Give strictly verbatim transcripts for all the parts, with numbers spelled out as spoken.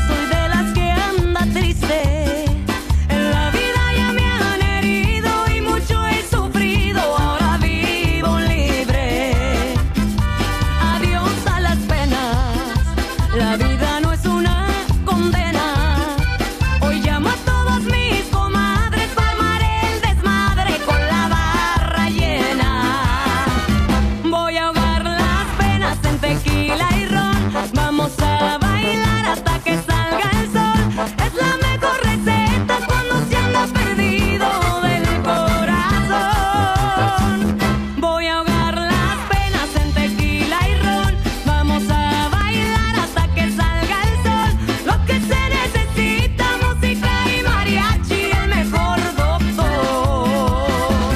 soy de las que anda triste. En la vida ya me han herido y mucho he sufrido. Ahora vivo libre. Adiós a las penas. La vida no es una condena. Hoy llamo a todos mis comadres para armar el desmadre con la barra llena. Voy a ahogar las penas en tequila y ron. Vamos a bailar hasta que salga el sol. Es la mejor receta cuando se anda perdido del corazón. Voy a ahogar las penas en tequila y ron. Vamos a bailar hasta que salga el sol. Lo que se necesita, música y mariachi, el mejor doctor.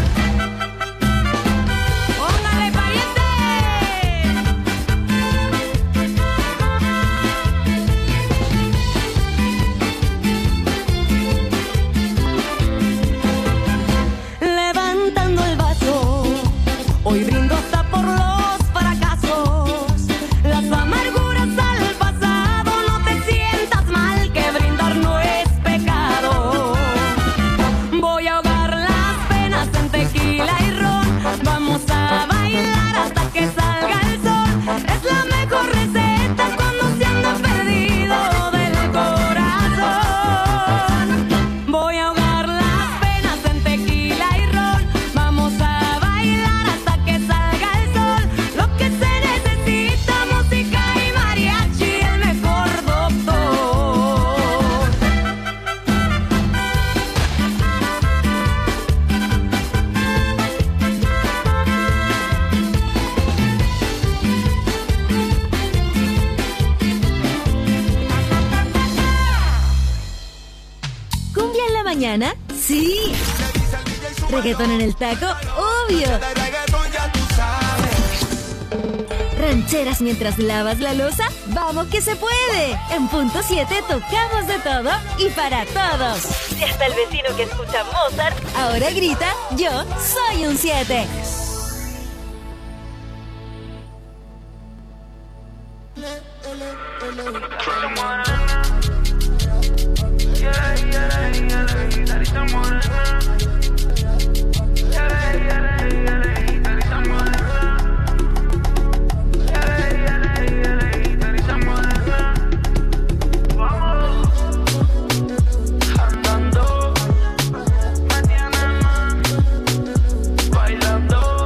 ¡Póngale, pariente! Levantando el vaso, hoy brindo hasta por los fracasos, las amarguras al pasado. No te sientas mal, que brindar no es pecado. Voy a ahogar las penas en tequila y ron. Vamos a bailar hasta que salga el sol. Es la mejor receta cuando se anda perdido del corazón. Voy a ahogar las penas en tequila y ron. Vamos a bailar hasta que salga el sol. Lo que se necesita, música y mariachi, el mejor doctor. ¿Cumbia en la mañana? Sí. ¿Reggaetón en el taco? Obvio. ¿Rancheras mientras lavas la loza? ¡Vamos que se puede! En Punto siete tocamos de todo y para todos. Si hasta el vecino que escucha Mozart ahora grita, yo soy un siete. Andando, me tienes más, bailando.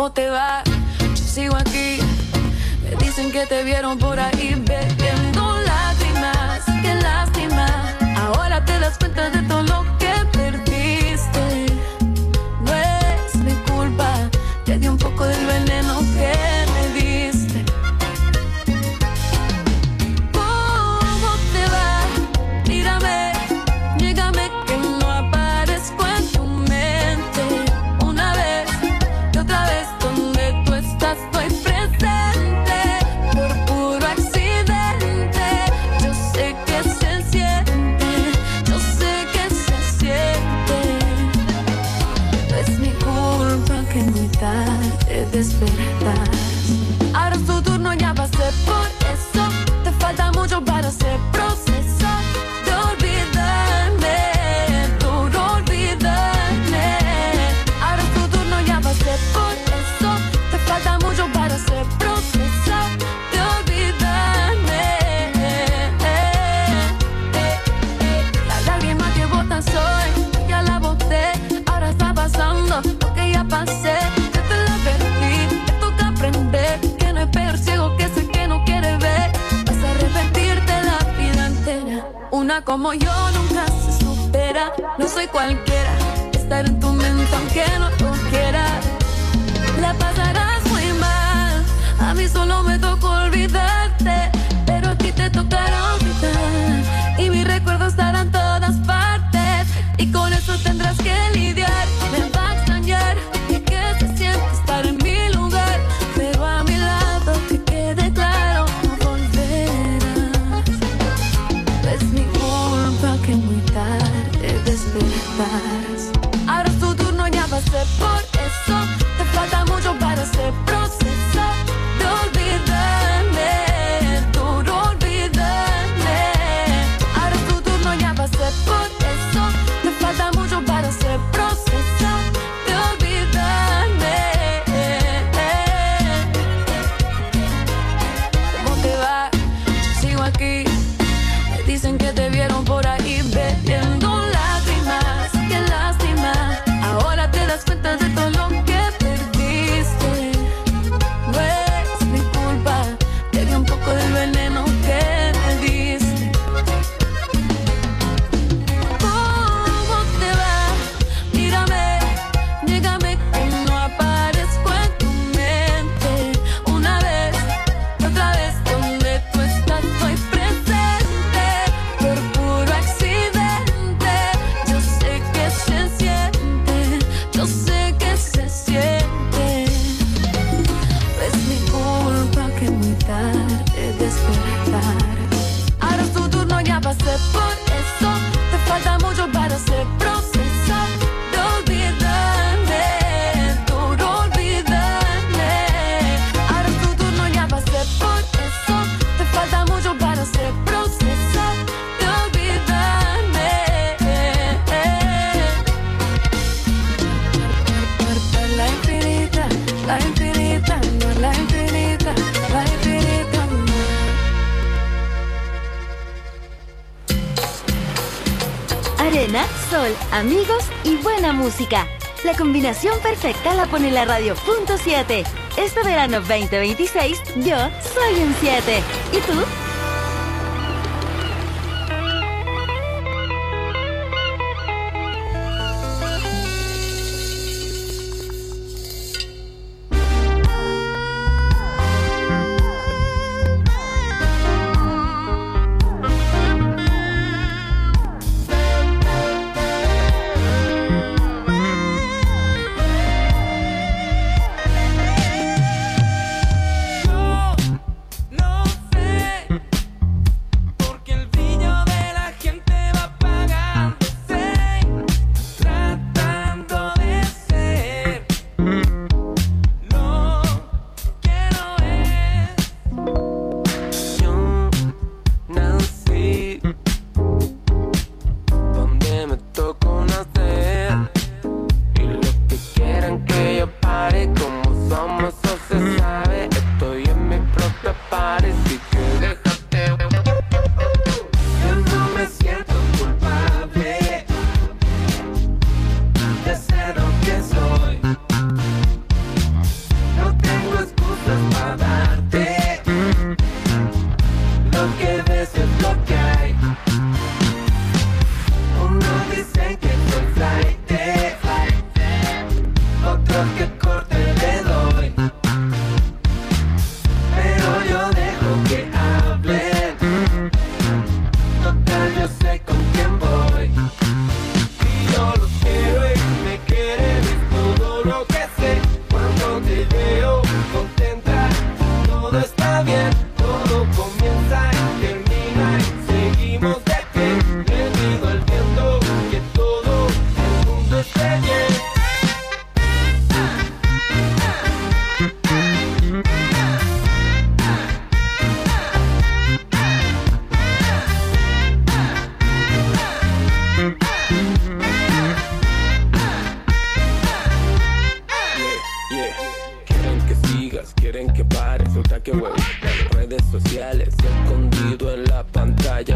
¿Cómo te va? Yo sigo aquí. Me dicen que te vieron por ahí bebiendo lágrimas. Qué lástima. Ahora te das cuenta de todo lo que perdiste. No es mi culpa. Te di un poco del veneno que me diste. ¿Cómo te va? Mírame, llégame que no aparezco en tu mente. Una vez y otra vez donde tú estás estoy presente. Por puro accidente. Yo sé que se siente. Yo sé que se siente. No es mi culpa que muy tarde despertar. Ahora es tu turno, ya pasé por eso. Te falta mucho para hacer proceso de olvidarme, duro olvidarme. Ahora es tu turno, ya pasé por eso. Te falta mucho para hacer proceso de olvidarme. La lágrima que botas hoy, ya la boté. Ahora está pasando lo que ya pasé. Ya te la perdí, te toca aprender que no es peor ciego que ese que no quiere ver. Vas a arrepentirte la vida entera. Una como yo nunca se supera. No soy cualquiera, estar en tu mente aunque no lo quieras. La pasarás muy mal, a mí solo me tocó olvidarte, pero a ti te tocará olvidar. Y mis recuerdos estarán en todas partes, y con eso tendrás que lidiar. Me va a extrañar y que se siente estar en mi lugar, pero a mi lado que quede claro, no volverás. No es mi culpa que muy tarde despertarás. Ahora es tu turno, ya pasé por eso. Te falta mucho para hacer proceso de olvidarme, duro olvidarme. Ahora es tu turno, ya pasé por eso. Te falta mucho para hacer proceso de olvidarme. ¿Cómo te va? Yo sigo aquí. Me dicen que te vieron por ahí bebiendo lágrimas. Qué lástima. Ahora te das cuenta de todo lo que perdiste. No es mi culpa. Te di un poco del veneno que me diste. ¿Cómo te va? Mírame, llégame que no aparezco en tu mente. Una vez, otra vez donde tú estás estoy presente. Por puro accidente. Yo sé que se siente. Yo sé que se siente. No es mi culpa que muy tarde despertar. Ahora es tu turno, ya pasé por eso. Te falta mucho para hacer proceso de olvidarme, duro olvidarme. Ahora es tu turno, ya pasé por eso. Te falta mucho para hacer proceso de olvidarme. La infinita, la infinita, no la infinita, la infinita, no. Arena, sol, amigos y buena música. La combinación perfecta la pone la radio punto siete. Este verano veinte veintiséis, yo soy un siete. ¿Y tú? Yo no sé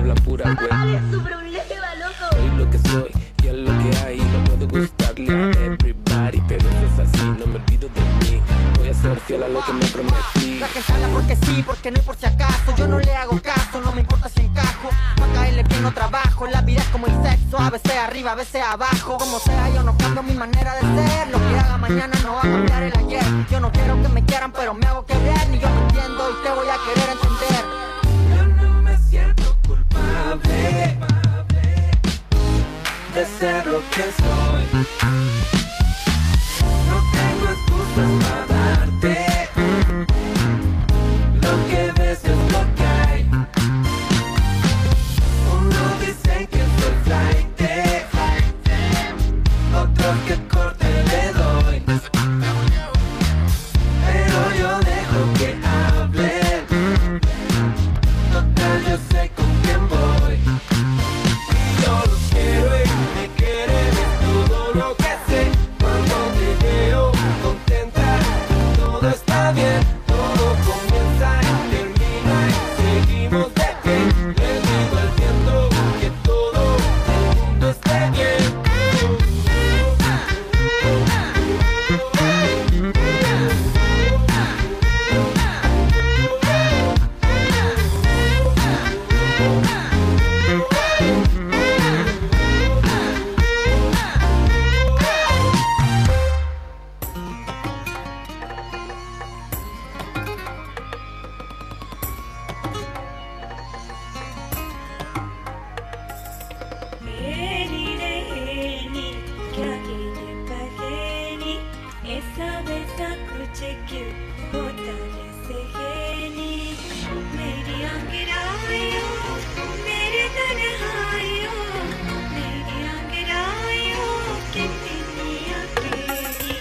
hablan pura güey. Es su problema, loco. Soy lo que soy y es lo que hay. No puedo gustarle a everybody, pero eso es así, no me olvido de mí. Voy a ser fiel a lo que me prometí. La gente habla porque sí, porque no y por si acaso. Yo no le hago caso, no me importa si encajo. Pa' caerle bien no trabajo. La vida es como el sexo, a veces arriba, a veces abajo. Como sea, yo no cambio mi manera de ser. Lo que haga mañana no va a cambiar el ayer. Yo no quiero que me quieran, pero me hago querer. Ni yo me entiendo y te voy a querer entender. Yo no me siento culpable de ser lo que soy. No tengo excusas para darte. Lo que ves es lo que hay. Unos dicen que soy flight, otros que corte le doy. Pero yo dejo que hablen. Total, yo sé con quién voy. Y yo los quiero y me quieren, es todo lo que sé. Cuando te veo contenta, todo está bien. Todo comienza y termina y seguimos de pie. Le digo al viento que todo el mundo esté bien. Heni re heni, kya kehne par heni, aisa waisa kuch kyun hota jaise heni. Meri angaraiyon, mere tanhaiyon, meri angaraiyon, kitni akeli.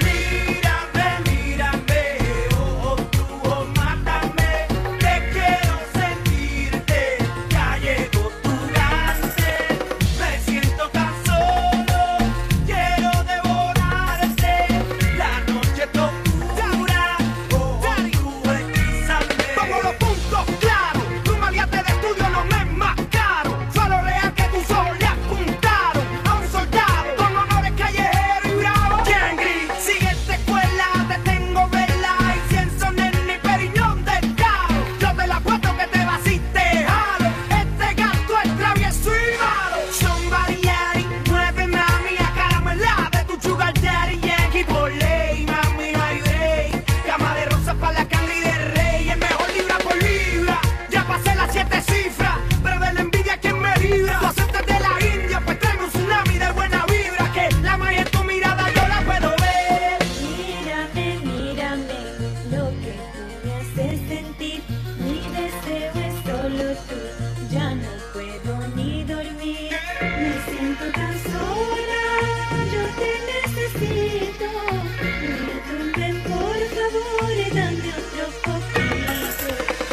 Mírame, mírame, oh, oh, tú, oh, mátame. Te quiero sentirte, ya llegó tu gante. Me siento tan solo, quiero devorarte. La noche es oscura, oh, oh, tú hechízame. Pongo los puntos claros, tu maleante de estudio no me es más caro. Solo real que tus ojos le apuntaron a un soldado con honores callejero y bravo. Yangri, sigue esta escuela, te tengo vela, incienso, nene y periñón del caro. Yo te la apuesto que te vasiste, jalo. Este gato es travieso y malo. Somebody Yari, mueve mami, acaramela de tu sugar daddy. Yankee por ley, mami, my day. Cama de rosas para la cangre y de rey. Es mejor libra por libra. Ya pasé las siete cifras, pero de la envidia quien me libra. Tú aceptas de la India, pues traigo un tsunami de buena vibra. Que la magia en tu mirada yo la puedo ver. Mírame, mírame, lo que tú me haces sentir. Mi deseo es solo tú, ya no puedo ni dormir. Me siento tan sola, yo te necesito. Mira tú ven, por favor, dame otro poquito.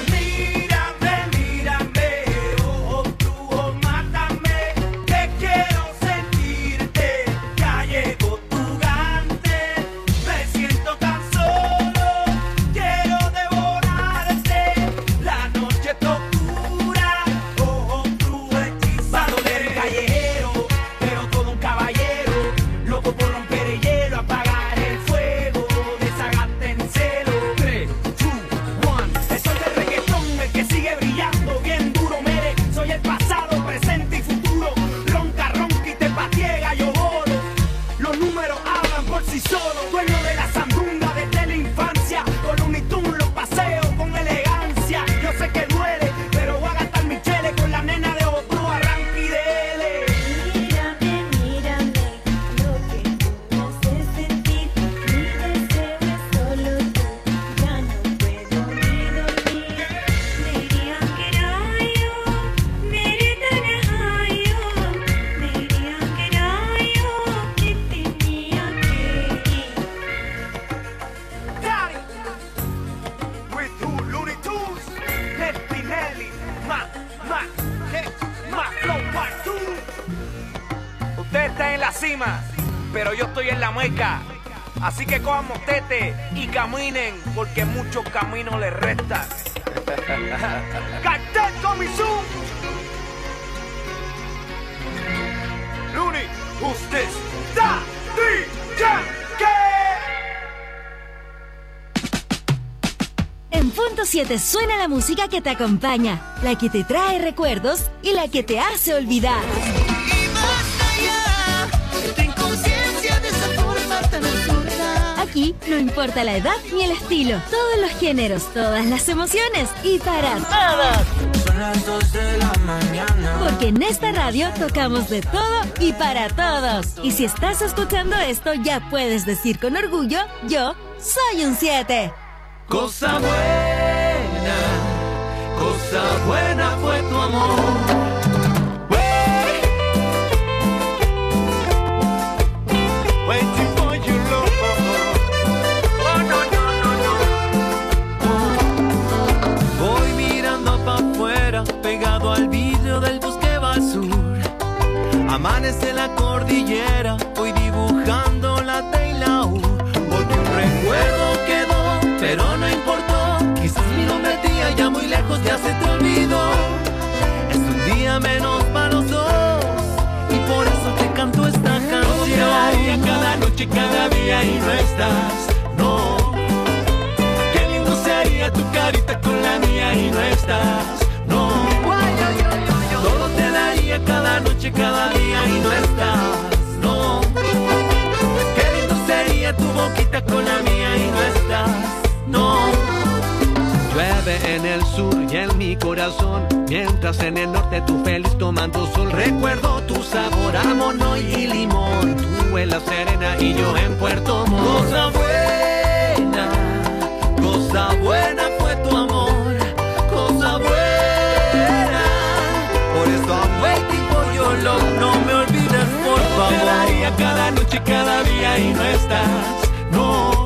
Mírame, mírame, oh, oh, tú, oh, mátame. Te quiero sentirte, ya llegó tu gante. Me siento tan solo, quiero devorarte. La noche es oscura, oh, oh, tú hechizas. Va a doler el callejero, pero todo un caballero. Loco por romper el hielo, apagar el fuego, desagarte en celo. tres, dos, uno. Eso es el reggaetón, el que sigue brillando bien duro. Mere, soy el pasado, presente y futuro. Ronca, ronca y te patiega, yo bolo. Los números hablan por sí solos. Dueño de la sandunga desde la infancia. Con Looney Tunes los paseo con elegancia. Yo sé que duele, pero voy a gastar mi chele con la nena de otro arranque y dele. Mírame, mírame, lo que tú me haces sentir. Mi deseo es solo tú, ya no puedo ni dormir. Meri angaraiyon, mere tanhaiyon, meri angaraiyon, kitni akeli. Daddy, with who? Looney Tunes, Ned Pinelli, ma, ma, que, ma, flow part two. Ustedes están en la cima, pero yo estoy en la meca. Así que cojan motete y caminen, porque muchos caminos les restan. Cartel Comisión, punto siete suena la música que te acompaña, la que te trae recuerdos y la que te hace olvidar. Aquí no importa la edad ni el estilo, todos los géneros, todas las emociones y para todos. Son las dos de la mañana. Porque en esta radio tocamos de todo y para todos. Y si estás escuchando esto, ya puedes decir con orgullo, yo soy un siete. Cosa buena, cosa buena fue tu amor. Waiting for your love. Oh, no, no, no, no. Voy mirando pa' afuera, pegado al vidrio del bus que va al sur. Amanece la cordillera, voy dibujando la T y la U. Porque un recuerdo quedó, pero no importó. Quizás mi nombre tía ya muy lejos ya se te olvidó. Es un día menos para los dos y por eso te canto esta canción. Todo te daría cada noche, cada día y no estás, no. Qué lindo sería tu carita con la mía y no estás, no. Todo te daría cada noche, cada día y no estás, no. Qué lindo sería tu boquita con la mía y no estás, no. Llueve en el sur y en mi corazón, mientras en el norte tú feliz tomando sol. Recuerdo tu sabor a mono y limón, tú en la Serena y yo en Puerto Montt. Cosa buena, cosa buena fue tu amor, cosa buena. Por eso I'm waiting for your love, no me olvides por favor. Te daría cada noche, cada día y no estás, no.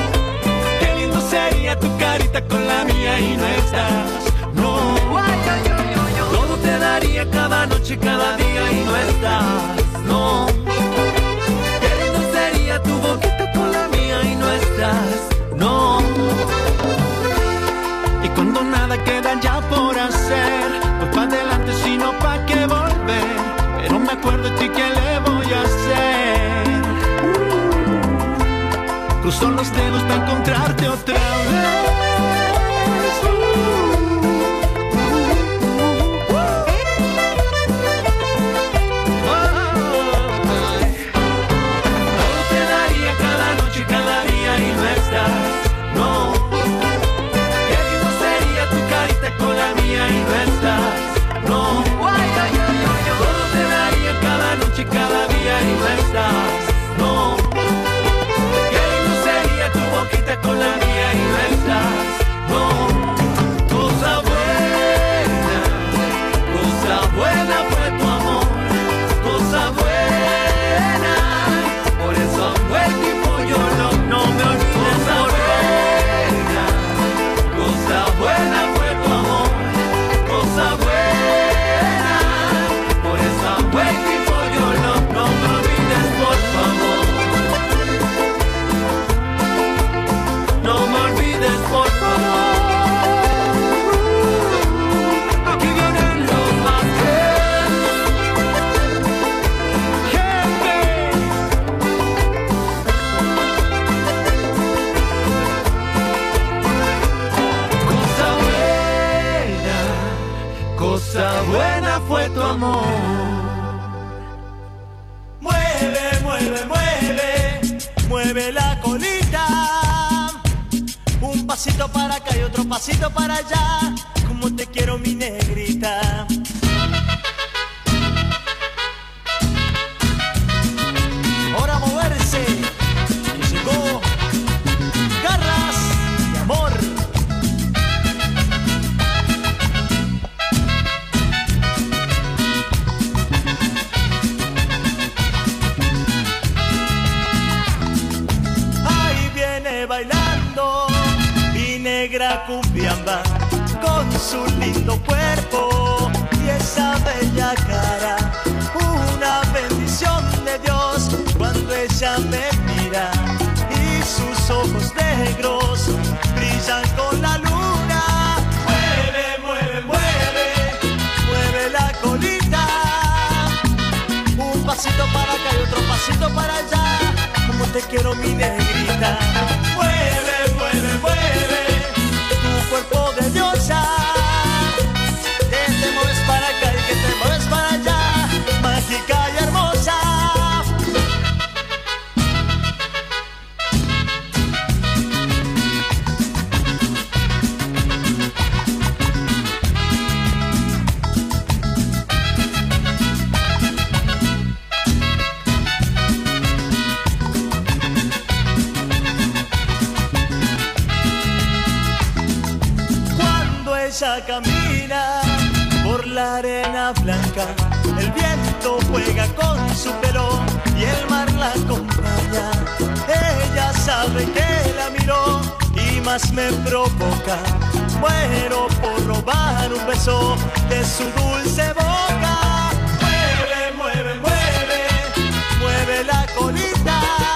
Sería tu carita con la mía y no estás, no. Todo te daría cada noche, cada día y no estás, no. Qué lindo sería tu boquita con la mía y no estás, no. Y cuando nada queda ya por hacer, pues pa' adelante sino pa' qué volver. Pero me acuerdo de ti, ¿qué le voy a hacer? Cruzo los dedos para encontrarte otra vez. Todo te daría cada noche, cada día y no estás, no. Qué lindo sería tu carita con la mía y no estás, no. Todo te daría cada noche, cada día y no estás, no. Con la mía y no estás, no. Cosa buena, cosa buena fue tu amor, cosa buena. Por eso I'm waiting for your love, no me olvides. Cosa buena, cosa buena fue tu amor, cosa buena. Por eso I'm waiting for your love, no me olvides por favor. No me olvides, por favor. Aquí vienen los más gente. Cosa buena, cosa buena fue tu amor. Mueve, mueve, mueve, mueve la colita. Un pasito para acá y otro pasito para allá, como te quiero mi negrita. Ahora moverse, que llegó Garras de Amor. Ahí viene bailando negra cumbiamba, con su lindo cuerpo y esa bella cara, una bendición de Dios cuando ella me mira y sus ojos negros brillan con la luna. Mueve, mueve, mueve, mueve la colita, un pasito para acá y otro pasito para allá, como te quiero mi negrita. Mueve, mueve, mueve tu cuerpo camina por la arena blanca. El viento juega con su pelo y el mar la acompaña. Ella sabe que la miró y más me provoca. Muero por robar un beso de su dulce boca. Mueve, mueve, mueve, mueve la colita.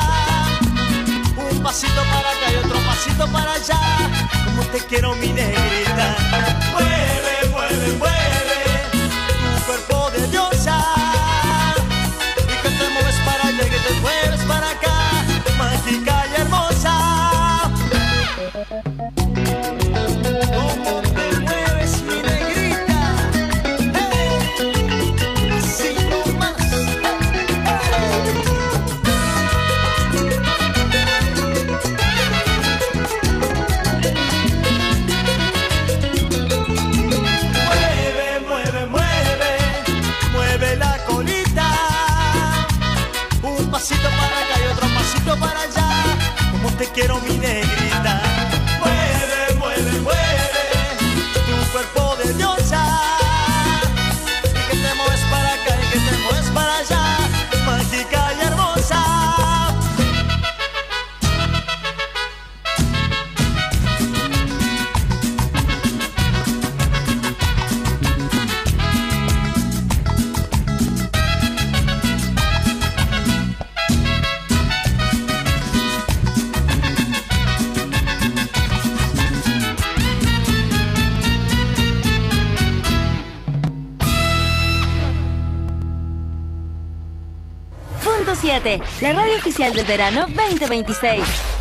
Un pasito para acá y otro pasito para allá. Como te quiero, mi negrita. Mueve, mueve, mueve tu cuerpo de diosa. Y que te mueves para allá y que te mueves para acá. Mágica y hermosa. ¿Cómo te mueves, mi negrita? Hey, así nomás. Mueve, mueve, mueve, mueve la colita. Un pasito para acá y otro pasito para allá. Como te quiero, mi negrita. Mueve, mueve, mueve tu cuerpo de diosa. Y que te mueves para acá y que te mueves para allá. Mágica y hermosa. Punto siete, la radio oficial del verano veinte veintiséis.